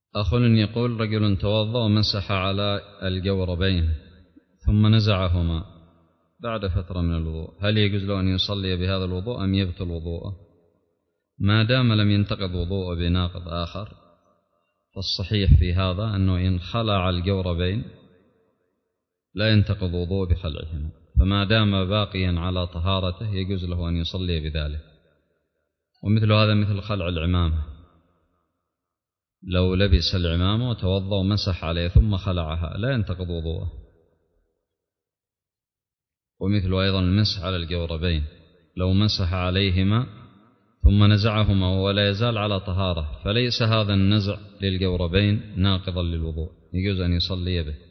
أخ يقول: رجل توضأ ومسح على الجوربين ثم نزعهما بعد فترة من الوضوء، هل يجوز له أن يصلي بهذا الوضوء أم يبطل وضوءه؟ ما دام لم ينتقض وضوءه بناقض آخر، فالصحيح في هذا أنه إن خلع الجوربين لا ينتقض وضوء بخلعهما، فما دام باقيا على طهارته يجوز له أن يصلي بذلك. ومثل هذا مثل خلع العمامة، لو لبس العمامة وتوضأ ومسح عليه ثم خلعها لا ينتقض وضوءه. ومثل أيضا المسح على الجوربين، لو مسح عليهما ثم نزعهما وهو لا يزال على طهارة فليس هذا النزع للجوربين ناقضا للوضوء، يجوز أن يصلي به.